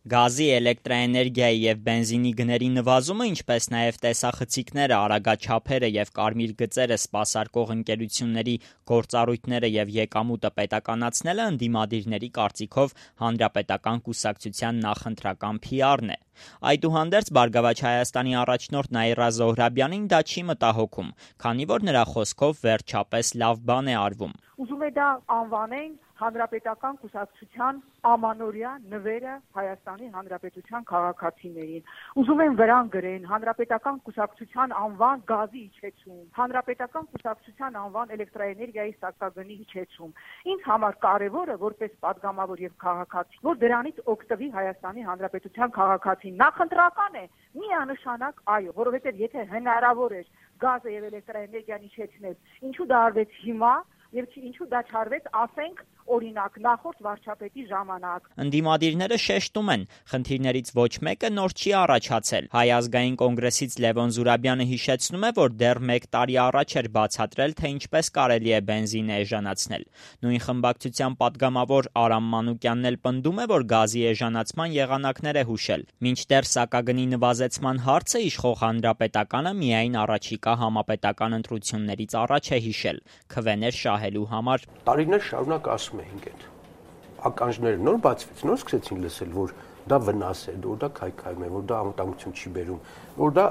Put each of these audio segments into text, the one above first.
Գազի, էլեկտրաէներգիայի և բենզինի գների նվազումը, ինչպես նաև տեսախցիկները, արագաչափերը և կարմիր գծերը սպասարկող ընկերությունների գործառույթները և եկամուտը պետականացնելը ընդդիմադիրների կարծիքով Հանրապետական կուսակցության նախընտրական PR-ն է։ Այդուհանդերձ Բարգավաճ Հայաստանի առաջնորդ Նաիրա Զոհրաբյանին դա չի մտահոգում, քանի որ նրա խոսքով վերջապես լավ բան է արվում։ Ուզում է դա անվանեն Հանրապետական կուսակցության ամանորյա նվերը Հայաստանի Հանրապետության քաղաքացիներին։ Ուզում են վրան գրեն Հանրապետական կուսակցության անվան գազի իջեցում, Հանրապետական կուսակցության անվան էլեկտրաէներգիայի սակագնի իջեցում։ Ինձ համար կարևորը որպես падգամավոր եւ քաղաքացի, որ դրանից օգտվի Հայաստանի Հանրապետության քաղաքացին։ Նախընտրական է միանշանակ այո, որովհետեւ եթե հնարավոր էր գազը եւ էլեկտրաէներգիան իջեցնել, ինչու դա արվեց հիմա եւ ինչու դա չարվեց, ասենք, օրինակ, նախորդ վարչապետի ժամանակ։ Ընդդիմադիրները շեշտում են, խնդիրներից ոչ մեկը նոր չի առաջացել։ Հայ ազգային կոնգրեսից Լևոն Զուրաբյանը հիշեցնում է, որ դեռ 1 տարի առաջ էր բացատրել, թե ինչպես կարելի է բենզինը էժանացնել։ Նույն խմբակցության падգամավոր Արամ Մանուկյանն էլ պնդում է, որ գազի էժանացման եղանակներ է հուշել։ Մինչդեռ սակագնի նվազեցման հարցը իշխող Հանրապետականը միայն առաջիկա համապետական ընտրություններից առաջ է հիշել՝ քվեներ շահելու համար։ Տարիներ շարունակ ասում էինք այդ ականջները նոր բացվեց, նոր սկսեցին լսել, որ դա վնաս է, որ դա քայքայում է, որ դա անվտանգություն չի բերում, որ դա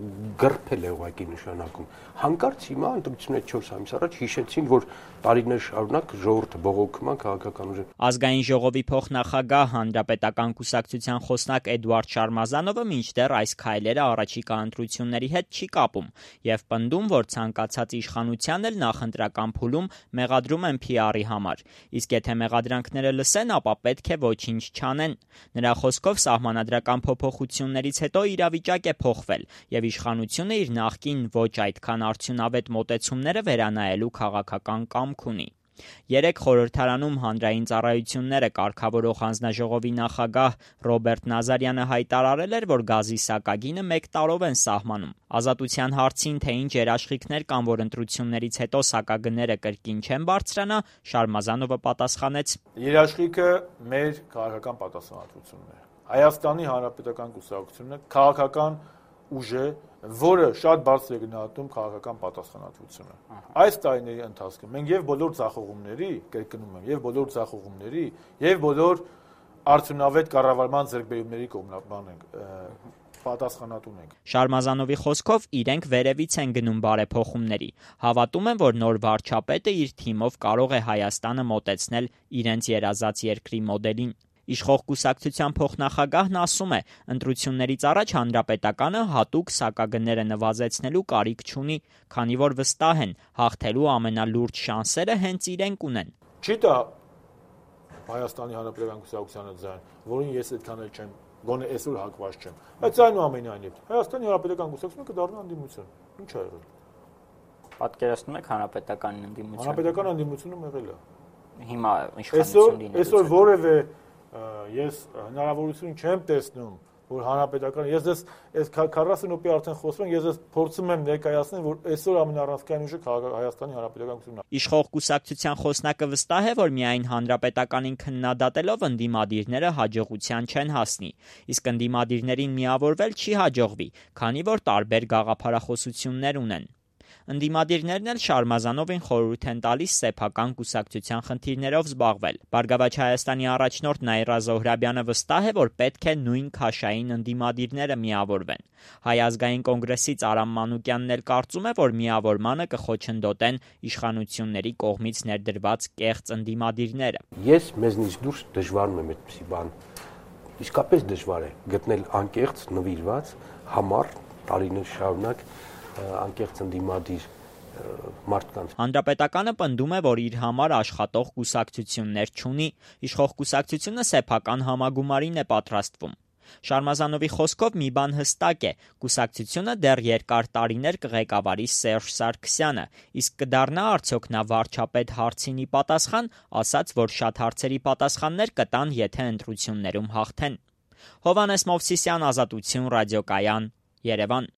գրփել է ուղղակի նշանակում։ Հանկարծ հիմա ընտրությունից 4 ամիս առաջ հիշեցին, որ տարիներ շարունակ ժողովուրդը բողոքում է քաղաքական ուժը։ Ազգային ժողովի փոխնախագահ Հանրապետական կուսակցության խոսնակ Էդուարդ Շարմազանովը մինչդեռ այս քայլերը առաջիկա ընտրությունների հետ չի կապում եւ պնդում, որ ցանկացած իշխանության էլ նախընտրական փուլում մեղադրում են PR-ի համար։ Իսկ եթե մեղադրանքները լսեն, ապա պետք է ոչինչ չանեն։ Նրա խոսքով սահմանադրական փոփոխություններից հետո իրավիճակ է փոխվել եւ իշխանությունը իր նախկին ոչ այդքան արդյունավետ մոտեցումները վերանայելու քաղաքական կամք ունի։ Երեկ խորհրդարանում հանրային ծառայությունները կարգավորող հանձնաժողովի նախագահ Ռոբերտ Նազարյանը հայտարարել էր, որ գազի սակագինը 1 տարով են սահմանում։ Ազատության հարցին, թե ինչ երաշխիքներ կան, որ ընտրություններից հետո սակագները կրկին չեն բարձրանա, Շարմազանովը պատասխանեց. Երաշխիքը մեր քաղաքական պատասխանատվությունն է։ Հայաստանի Հանրապետական կուսակցությունը քաղաքական ուժ է, որը շատ բարձր է գնահատում քաղաքական պատասխանատվությունը։ Այս տարիների ընթացքում մենք եւ բոլոր ձախողումների, կրկնում եմ, եւ բոլոր ձախողումների, եւ բոլոր արդյունավետ կառավարման ձեռքբերումների կողմնաբան ենք պատասխանատուն ենք։ Շարմազանովի խոսքով իրենք վերևից են գնում բարեփոխումների։ Հավատում են, որ նոր վարչապետը իր թիմով կարող է Հայաստանը մոտեցնել իրենց երազած երկրի մոդելին։ Իշխող կուսակցության փոխնախագահն ասում է, ընտրություններից առաջ Հանրապետականը հատուկ սակագները նվազեցնելու կարիք չունի, քանի որ վստահ են, հաղթելու ամենալուրջ շանսերը հենց իրենք ունեն։ Չի դա Հայաստանի Հանրապետական կուսակցությանը ձայն, որին ես այդքան էլ չեմ, գոնե այսօր հակված չեմ, բայց այնուամենայնիվ Հայաստանի Հանրապետական կուսակցությունը կդառնա ընդդիմություն։ Ինչ ա եղել։ Պատկերացնում եք հանրապետական ընդդիմություն։ Հանրապետական ընդդիմությունը եղել է։ Հիմա իշխանություն լինելու։ Այսօր որևէ ես հնարավորություն չեմ տեսնում, որ հանրապետական ես այս 40 րոպե արդեն խոսում եմ, ես փորձում եմ ներկայացնել, որ այսօր ամենառանցքային ուժը Հայաստանի Հանրապետական կուսակցությունն է։ Իշխող կուսակցության խոսնակը վստահ է, որ միայն Հանրապետականին քննադատելով ընդդիմադիրները հաջողության չեն հասնի, իսկ ընդդիմադիրներին միավորվել չի հաջողվի, քանի որ տարբեր գաղափարախոսություններ ունեն։ Ընդդիմադիրներն էլ Շարմազանովին խորհուրդ են տալիս սեփական կուսակցության խնդիրներով զբաղվել։ Բարգավաճ Հայաստանի առաջնորդ Նաիրա Զոհրաբյանը վստահ է, որ պետք է նույն քաշային ընդդիմադիրները միավորվեն։ Հայ ազգային կոնգրեսից Արամ Մանուկյանն էլ կարծում է, որ միավորմանը կխոչընդոտեն իշխանությունների կողմից ներդրված կեղծ ընդդիմադիրները։ Ես մեզնից դուրս դժվարում եմ այդպիսի բան։ Իսկապես դժվար է գտնել անկեղծ, նվիրված, համառ, տարիներ շարունակ անկեղծ ընդդիմադիր մարդկանց։ Հանրապետականը պնդում է, որ իր համար աշխատող կուսակցություններ չունի, իշխող կուսակցությունը սեփական համագումարին է պատրաստվում։ Շարմազանովի խոսքով մի բան հստակ է՝ կուսակցությունը դեռ երկար տարիներ կղեկավարի Սերժ Սարգսյանը, իսկ կդառնա արդյոք նա վարչապետ հարցինի պատասխան, ասաց, որ շատ հարցերի պատասխաններ կտան, եթե ընտրություններում հաղթեն։ Հովհաննես Մովսիսյան, Ազատություն, Ռադիոկայան, Երևան։